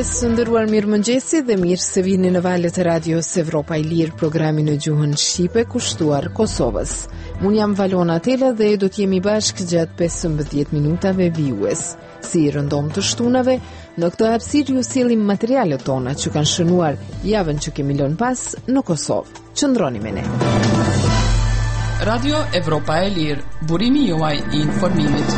Mëngjes, nderuar mirëmëngjesi dhe mirë se vini në valët e radios Evropa e Lirë, programin në gjuhën shqipe kushtuar Kosovës. Unë jam Valona Tela dhe do t'jemi bashkë gjatë 15 minutave vijues. Si rëndom të shtunave, në këtë hapësirë ju sillim materialet tona që kanë shënuar javën që kemi lënë pas në Kosovë. Qëndroni me ne. Radio Evropa e Lirë, burimi juaj i informimit.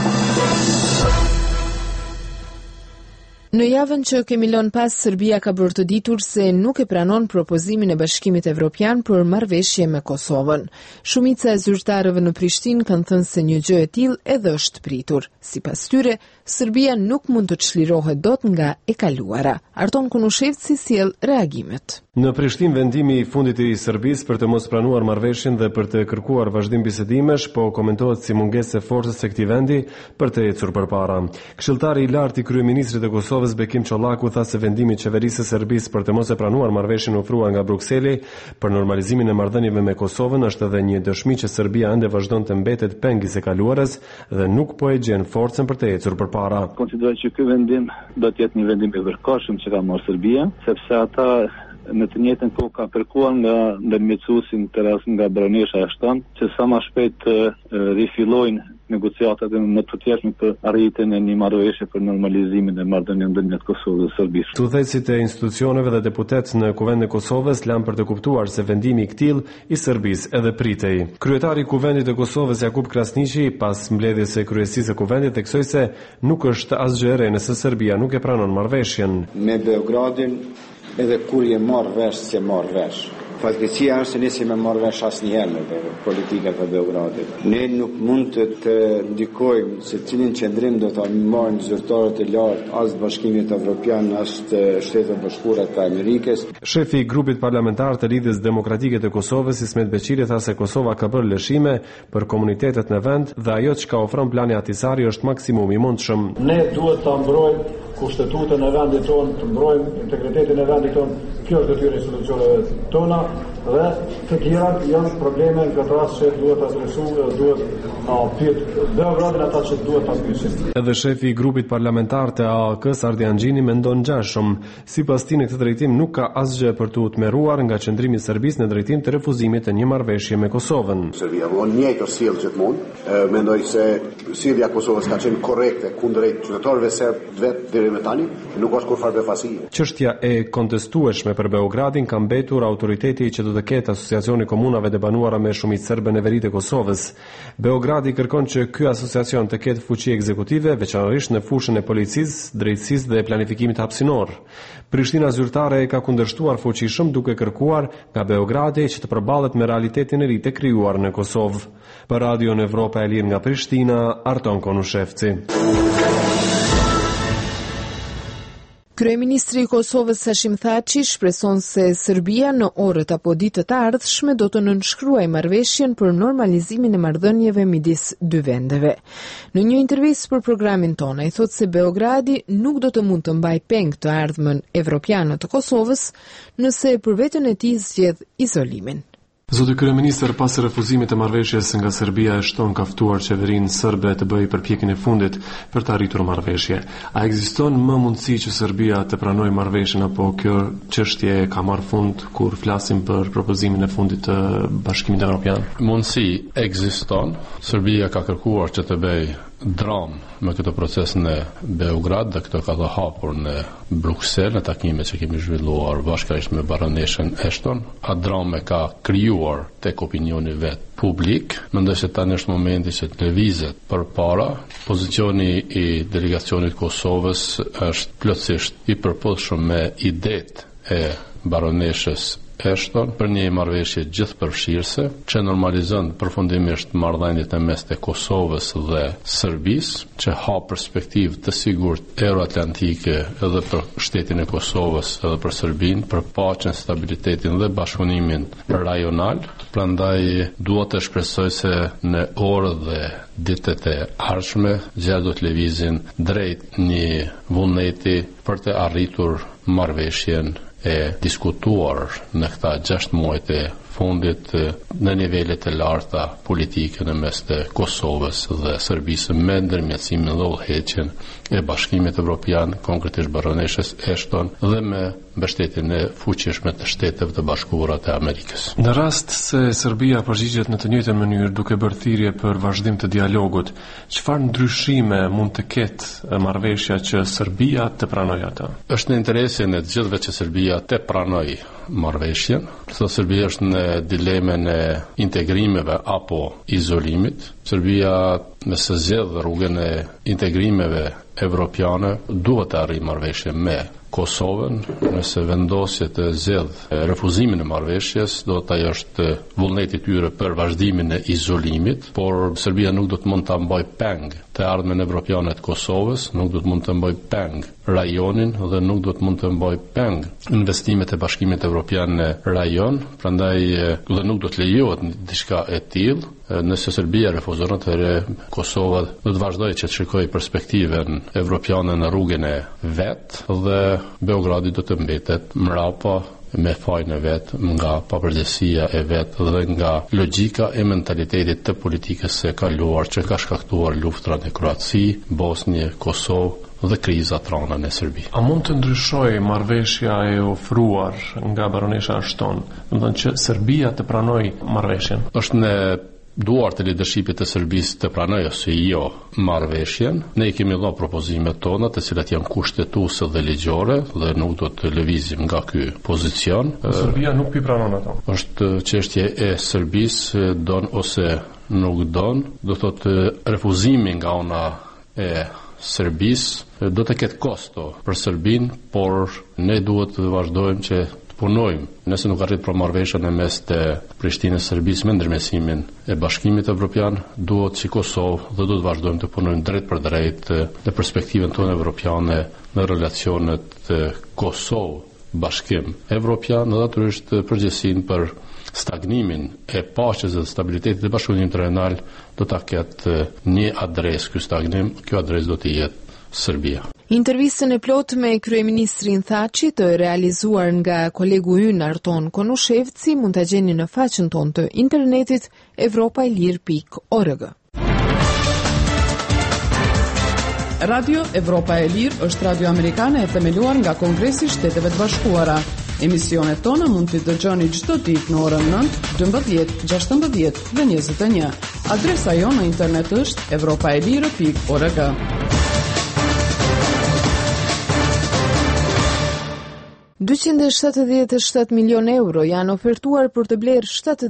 Në javën që kemi lënë pas, Serbia ka bërë të ditur se nuk e pranon propozimin e Bashkimit Evropian për marrëveshje me Kosovën. Shumica e zyrtarëve në Prishtinë kanë thënë se një gjë e tillë edhe është pritur. Sipas tyre, Serbia nuk mund të çlirohet dot nga e kaluara. Arton Kunushevci sjell reagimet. Në Prishtinë, vendimi i fundit i Serbisë për të mos pranuar marrëveshjen dhe për të kërkuar vazhdim bisedimesh, po komentohet si mungesë e forcës së këtij vendi për të ecur përpara. Këshilltari i lartë i kryeministrit të Kosovës Bekim Çollaku tha se vendimi i qeverisë së Serbisë për të mos e pranuar marrëveshjen ofruar nga Brukseli për normalizimin e marrëdhënieve me Kosovën është edhe një dëshmi që Serbia ende vazhdon të mbetet peng i së kaluarës dhe nuk po e gjen forcën për të ecur përpara. Konsideroj që ky vendim do të jetë një vendim i vërkohshëm që ka marrë Serbia, sepse ata në të njëjtën kohë ka kërkuar nga ndërmjetësuesin të rast nga baronesha Ashton që sa më shpejt rifillojnë negociatat në të tjerë për arritjen e një marrëveshje për normalizimin e marrëdhënieve ndërmjet Kosovës dhe Serbisë. Udhëheqësit e institucioneve dhe deputet në Kuvendin e Kosovës lanë për të kuptuar se vendimi i këtill i Serbisë edhe pritej. Kryetari i Kuvendit të Kosovës Jakub Krasniqi pas mbledhjes së kryesisë së Kuvendit theksoi se nuk është asgjë e re nëse Serbia nuk e pranon marrëveshjen. Me Beogradin edhe kur je marrë vesh, se marrë vesh. Fatkeqësia është se ne si me marrë vesh asnjëherë në politikat e Beogradit. Ne nuk mund të ndikojmë se cilin qendrim do ta marrin zyrtarët e lartë as Bashkimit Evropian as Shtetet Bashkuara të Amerikës. Shefi i grupit parlamentar të Lidhjes Demokratike të Kosovës, Ismet Beqiri, tha se Kosova ka bërë lëshime për komunitetet në vend dhe ajo që ka ofron plani Ahtisari është maksimumi i mundshëm. Ne duhet ta mbrojmë kushtetutën e vendit tonë, të mbrojmë integritetin e vendit tonë. Kjo është detyrë e institucioneve tona dhe të tjerat janë probleme në këtë rast që duhet adresu, duhet pyet Beogradin ata që duhet ta pyesin. Edhe shefi i grupit parlamentar të AAK-s Ardian Xhini mendon ngjashëm. Sipas tij në këtë drejtim nuk ka asgjë për të utmeruar nga qëndrimi i Serbisë në drejtim të refuzimit të një marrëveshje me Kosovën. Serbia von njëjtë sjell gjithmonë. Mendoj se sjellja e Kosovës ka qenë korrekte kundrejt qytetarëve serb vetë deri më tani, nuk është kurrë befasi. Çështja e kontestueshme për Beogradin ka mbetur autoriteti që do të ketë Asociacioni Komunave të banuara me shumicë serbe në veri të Kosovës. Beogradi kërkon që ky asociacion të ketë fuqi ekzekutive, veçanërisht në fushën e policisë, drejtësisë dhe planifikimit hapësinor. Prishtina zyrtare e ka kundërshtuar fuqishëm duke kërkuar nga Beogradi që të përballet me realitetin e ri të krijuar në Kosovë. Për Radio Evropa e Lirë nga Prishtina, Arton Konushevci. Kryeministri i Kosovës Hashim Thaçi shpreson se Serbia në orët apo ditët e ardhshme do të nënshkruajë marrëveshjen për normalizimin e marrëdhënieve midis dy vendeve. Në një intervistë për programin tonë, ai thotë se Beogradi nuk do të mund të mbajë peng të ardhmen evropiane të Kosovës nëse për veten e tij zgjedh izolimin. Zoti kryeministër, pas refuzimit të marrëveshjes nga Serbia, e shton ka ftuar qeverinë serbe të bëjë përpjekjen e fundit për të arritur marrëveshje. A ekziston më mundësi që Serbia të pranojë marrëveshjen apo kjo çështje ka marrë fund kur flasim për propozimin e fundit të Bashkimit Evropian? Mundësi ekziston. Serbia ka kërkuar që të bëjë dram me këtë proces në Beograd dhe këtë ka dhe hapur në Bruksel në takime që kemi zhvilluar bashkërisht me baroneshën Ashton. A drame ka krijuar tek opinioni vet publik. Mendoj se tani është momenti që të lëvizet përpara. Pozicioni i delegacionit Kosovës është plotësisht i përpothshëm me idetë e baroneshës Ashton për një marrëveshje gjithëpërfshirëse që normalizon përfundimisht marrëdhëniet e mes të Kosovës dhe Serbisë, që hap perspektivë të sigurt euroatlantike edhe për shtetin e Kosovës edhe për Serbinë, për paqen, stabilitetin dhe bashkëpunimin rajonal. Prandaj duhet të shpresoj se në orët dhe ditët e ardhshme gjëra do të lëvizin drejt një vullneti për të arritur marrëveshjen e diskutuar në këta 6 muajt e fundit në nivelet e larta politike në mes të Kosovës dhe Serbisë me ndërmjetësimin dhe udhëheqjen e Bashkimit Evropian, konkretisht baroneshës Ashton dhe me mbështetjen e fuqishme të Shteteve të Bashkuara të Amerikës. Në rast se Serbia përgjigjet në të njëjtën mënyrë duke bërë thirrje për vazhdim të dialogut, çfarë ndryshime mund të ketë marrëveshja që Serbia të pranojë atë? Është në interesin e të gjithëve që Serbia të pranojë marrëveshjen. Serbia është në dilemën e integrimeve apo izolimit. Serbia nëse zgjedh rrugën e integrimeve evropiane duhet të arrijë marrëveshje me Kosovën, nëse vendosje të zgjedh refuzimin e marrëveshjes, do të ajo është vullneti i tyre për vazhdimin e izolimit, por Serbia nuk do të mund ta mbajë peng të ardhmen evropiane të Kosovës, nuk do të mund të mbajë peng rajonin dhe nuk do të mund të mbajë peng investimet e Bashkimit Evropian në rajon, prandaj dhe nuk do të lejohet diçka e tillë. Nëse Serbia refuzon, atëherë Kosova do të vazhdojë që të shikojë perspektiven evropiane në rrugën e vet dhe Beogradi do të mbetet mrapa me fajnë e vetë, nga papërgjegjësia e vetë dhe nga logjika e mentalitetit të politikës së kaluar që ka shkaktuar luftrat në Kroaci, Bosnjë, Kosovë dhe kriza trana në Serbi. A mund të ndryshojë marrëveshja e ofruar nga baronesha Ashton, do të thonë që Serbia të pranojë marrëveshjen? Është në duart e leadershipit të Serbisë të pranojë ose jo marrëveshjen. Ne i kemi dhënë propozimet tona, të cilat janë kushtetuese dhe ligjore dhe nuk do të lëvizim nga ky pozicion. Serbia nuk i pranon ato. Është çështje e Serbisë, don ose nuk don, do thotë refuzimi nga ana e Serbisë do të ketë kosto për Serbinë, por ne duhet të vazhdojmë që punojmë. Nëse nuk arrit për marrëveshjen e mes të Prishtinës së Serbisë me ndërmjetësimin e Bashkimit Evropian, duhet si Kosovë dhe do të vazhdojmë të punojmë drejt për drejt në perspektivën tonë evropiane në relacionet Kosovë-Bashkim Evropian dhe natyrisht përgjegjësinë për stagnimin e paqes dhe stabilitetit të bashkëpunimit rajonal do ta ketë një adresë ky stagnim, kjo adresë do të jetë Serbia. Intervistën e plot me kryeministrin Thaçi të realizuar nga kolegu ynë Arton Konushevci mund ta gjeni në faqen tonë të internetit evropailir.org. Radio Evropa e Lirë është radio amerikane e themeluar nga Kongresi i Shteteve të Bashkuara. Emisionet tona mund t'i dëgjoni çdo ditë në orën 9, 12, 16 dhe 21. Adresa jonë në internet është evropaelir.org. 277 milion euro janë ofertuar për të blerë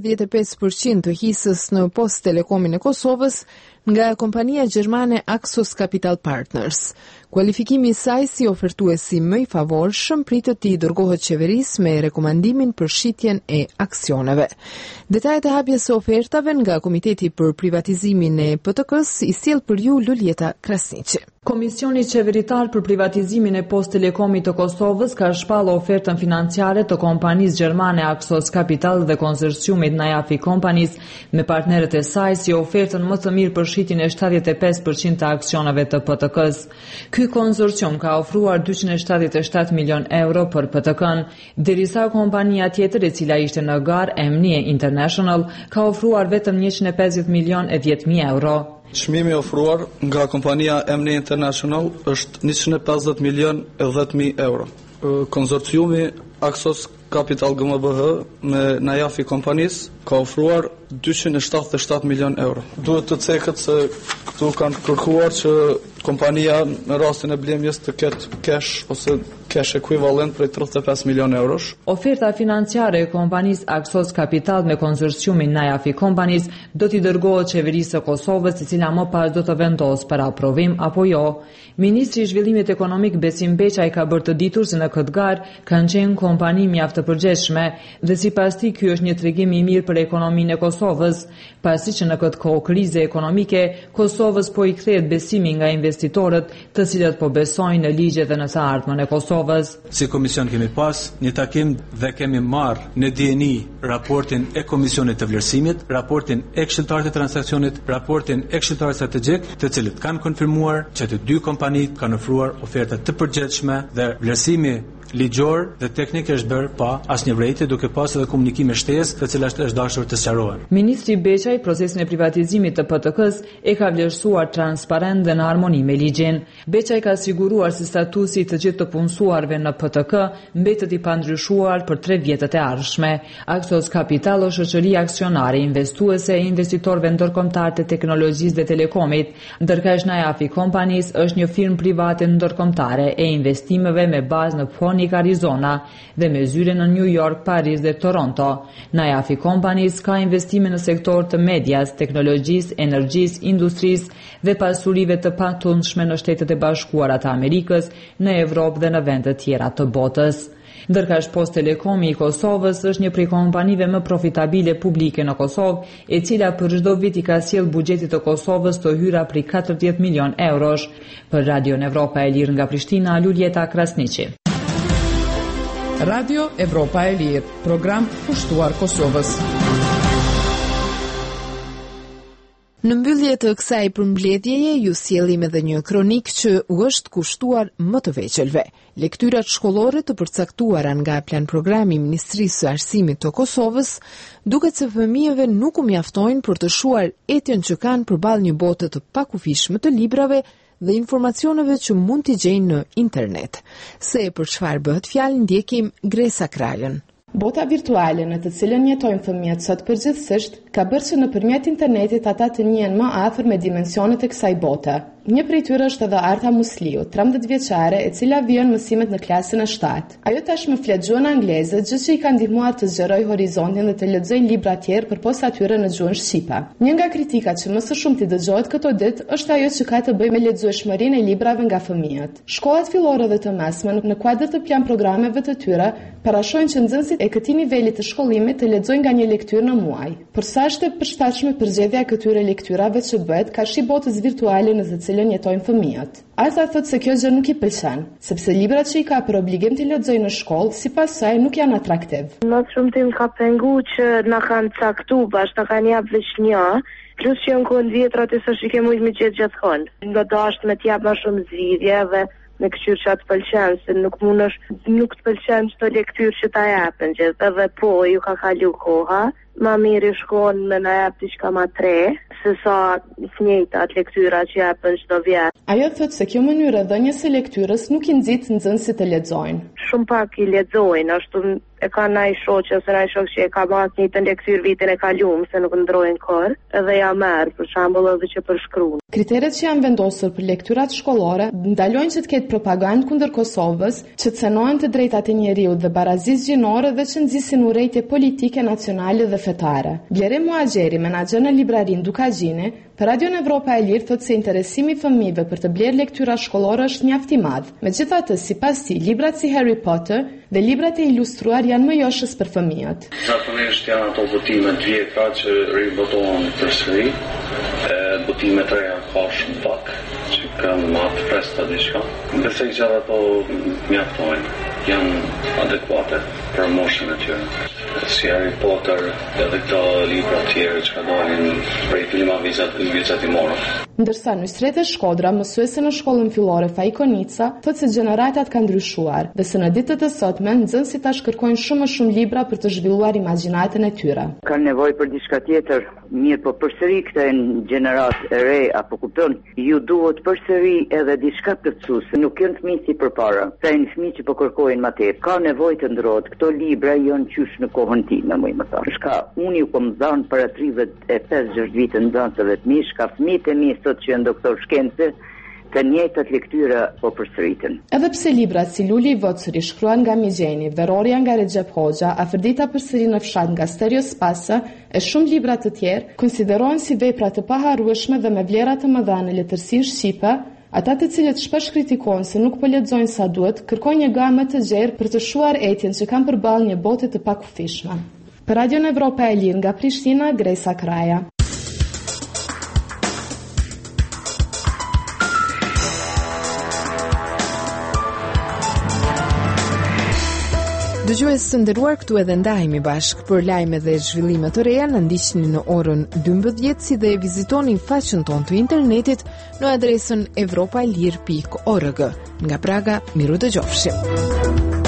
75% të hisës në Post Telekomin e Kosovës nga kompania gjermane Axos Capital Partners. Kualifikimi i saj si ofertuesi më i favorshëm pritet të i dërgohet qeverisë me rekomandimin për shitjen e aksioneve. Detajet e hapjes së ofertave nga Komiteti për Privatizimin e PTK-s i sjell për ju Luljeta Krasniqi. Komisioni qeveritar për privatizimin e Post Telekomit të Kosovës ka shpallë ofertën financiare të kompanisë gjermane Axos Capital dhe konsorciumit Najafi Companies me partnerët e saj si ofertën më të mirë për shitjen e 75% të aksioneve të PTK-s. Ky konsorcium ka ofruar 277 milion euro për PTK-n, derisa kompania tjetër e cila ishte në garë, Emnie International, ka ofruar vetëm 150 milion e 10.000 euro. Çmimi ofruar nga kompania Emnie International është 150 milion e 10.000 euro. Konsorciumi Axos Capital GmbH me Najafi Companies ka ofruar 277 milion euro. Duhet të cekët se këtu kanë kërkuar që kompania në rastin e blemjes të ketë cash ose cash ekuivalent prej 35 milion eurosh. Oferta financiare e kompanisë Axos Capital me konsorciumin Najafi Companies do t'i dërgohet qeverisë së Kosovës, e cila më pas do të vendosë për aprovim apo jo. Ministri i Zhvillimit Ekonomik Besim Beqaj ka bërë të ditur se në këtë garë kanë qenë kompani mjaft të përgjithshme dhe sipas tij ky është një tregim i mirë për ekonominë e Kosovës, pasi që në këtë kohë krize ekonomike Kosovës po i kthehet besimi nga investitorët, të cilët po besojnë në ligjet dhe në të ardhmen e Kosovës. Si komision kemi pas një takim dhe kemi marrë në dieni raportin e Komisionit të Vlerësimit, raportin e këshilltarit të transaksionit, raportin e këshilltarit strategjik, të cilët kanë konfirmuar që të dy kompanitë kanë ofruar oferta të përgjithshme dhe vlerësimi ligjor dhe teknik është bërë pa asnjë vërejtje, duke pasur edhe komunikime shtesë, të cilat është dashur të sqarohen. Ministri Beqaj procesin e privatizimit të PTK-s e ka vlerësuar transparent dhe në harmoni me ligjin. Beqaj ka siguruar se statusi të gjithë të punësuarve në PTK mbetet i pandryshuar për 3 vjetët e ardhshme. Axos Capital është shoqëri aksionare investuese e investitorëve ndërkombëtar të teknologjisë dhe telekomit, ndërkaq Najafi Companies është një firmë private ndërkombëtare e investimeve me bazë në Phoenix, Arizona dhe me zyre në New York, Paris dhe Toronto. Najafi Companies ka investime në sektor të medias, teknologjisë, energjisë, industrisë dhe pasurive të patundshme në Shtetet e Bashkuara të Amerikës, në Evropë dhe në vende të tjera të botës. Ndërkaq Post Telekomi i Kosovës është një prej kompanive më profitabile publike në Kosovë, e cila për çdo vit i ka sjell buxhetit të Kosovës të hyra prej 40 milion eurosh. Për Radio Evropa e Lirë nga Prishtina, Luljeta Krasniqi. Radio Evropa e Lirë, program kushtuar Kosovës. Në mbyllje të kësaj përmbledhjeje ju sjellim edhe një kronik që u është kushtuar më të veçelve. Lektyrat shkollore të përcaktuara nga plan programi i Ministrisë së Arsimit të Kosovës duket se fëmijëve nuk u mjaftojnë për të shuar etjen që kanë përballë një bote të pakufishme të librave dhe informacioneve që mund t'i gjejnë në internet. Se për çfarë bëhet fjalë, ndjekim Gresa Krajën. Bota virtuale në të cilën jetojnë fëmijët sot përgjithsisht ka bërë që nëpërmjet internetit ata të njihen më afër me dimensionet e kësaj bote. Një prej tyre është edhe Arta Musliu, 13 vjeçare, e cila vjen mësimet në klasën e 7. Ajo tashmë flet gjuhën angleze, gjë që i ka ndihmuar të zgjerojë horizontin dhe të lexojë libra të tjerë përpos atyre në gjuhën shqipe. Një nga kritikat që më së shumti dëgjohet këto ditë është ajo që ka të bëjë me lexueshmërinë e librave nga fëmijët. Shkollat fillore dhe të mesme në kuadër të plan programeve të tyre parashojnë që nxënësit e këtij niveli të shkollimit të lexojnë nga një lektyrë në muaj. Por sa është e përshtatshme përgjedhja e këtyre lektyrave që bëhet ka shi botës virtuale në të cilën jetojnë fëmijët. Arta thotë se kjo gjë nuk i pëlqen, sepse librat që i ka për obligim të lexojë në shkollë, sipas saj nuk janë atraktiv. Në shumtim ka pengu që na kanë caktu bash, na kanë jap veç një, plus që janë kohën vjetra të sa shike mujt me gjithë gjithkon. Nga dashtë me t'jap më shumë zgjidhje dhe me këqyrë që atë pëlqen, se nuk të pëlqen çdo lektyrë që ta japën gjithë, edhe po ju ka kalu koha, ma mirë shkon me na jap diçka më 3, se sa njëjtë atë lektyra që japën çdo vit. Ajo thotë se kjo mënyrë e dhënies së lektyrës nuk i nxit nxënësit të lexojnë. Shumë pak i lexojnë, ashtu e ka nai shoqë ose nai shok që e ka marrë një të lektyrë vitin e kaluar se nuk ndrojnë kohë, edhe ja merr për shembull edhe që përshkruan. Kriteret që janë vendosur për lektyrat shkollore ndalojnë që të ketë propagandë kundër Kosovës, që të cenohen të drejtat e njeriut dhe barazisë gjinore dhe që nxisin urrejtje politike, nacionale dhe fetare. Blerim Muaxheri, menaxher në librarin Dukagjini, për Radio Evropa e Lirë thotë se interesimi i fëmijëve për të blerë lektyra shkollore është mjaft i madh. Megjithatë, sipas tij, librat si Harry Potter dhe librat e ilustruar janë më joshës për fëmijët. Zakonisht janë ato botime të vjetra që ribotohen përsëri. Botime të reja ka shumë pak, që kanë më të freskëta diçka. Besoj që ato mjaftojnë, janë adekuate për moshën e tyre. Si Harry Potter edhe këto libra të tjerë që dalin prej filma vizatimore. Ndërsa në Nysrete Shkodra, mësuese në shkollën fillore Fajkonica, thotë se gjeneratat kanë ndryshuar dhe se në ditët e sotme nxënësit tash kërkojnë shumë më shumë libra për të zhvilluar imagjinatën e tyre. Kanë nevojë për diçka tjetër, mirë, po përsëri këtë gjenerat e re apo kupton, ju duhet përsëri edhe diçka plotësuese. Nuk janë fëmijë si përpara, sa janë fëmijë që po kërkojnë më tepër. Ka nevojë të ndrohet. Këto libra janë qysh në kohën time, më thënë. Shka unë ju kom dhënë para 35-60 vite nxënësve të mi, shka fëmijët e mi sot që janë doktor shkence, të njëjtat lektyra po përsëriten. Edhe pse librat si Luli i Vocëri shkruan nga Migjeni, Veroria nga Recep Hoxha, Afërdita përsëri në fshat nga Stereo Spasa e shumë libra të tjerë, konsiderohen si vepra të paharrueshme dhe me vlera të mëdha në letërsinë shqipe. Ata të cilët shpesh kritikohen se nuk po lexojnë sa duhet, kërkojnë një gamë të gjerë për të shuar etjen që kanë përballë një bote të pakufishme. Për Radio Evropa e Lirë nga Prishtina, Gresa Kraja. Dëgjues të nderuar, këtu edhe ndahemi bashk për lajme dhe zhvillime të reja. Na ndiqni në orën 12 si dhe vizitoni faqen tonë të internetit në adresën evropalir.org. Nga Praga, miru dëgjofshim.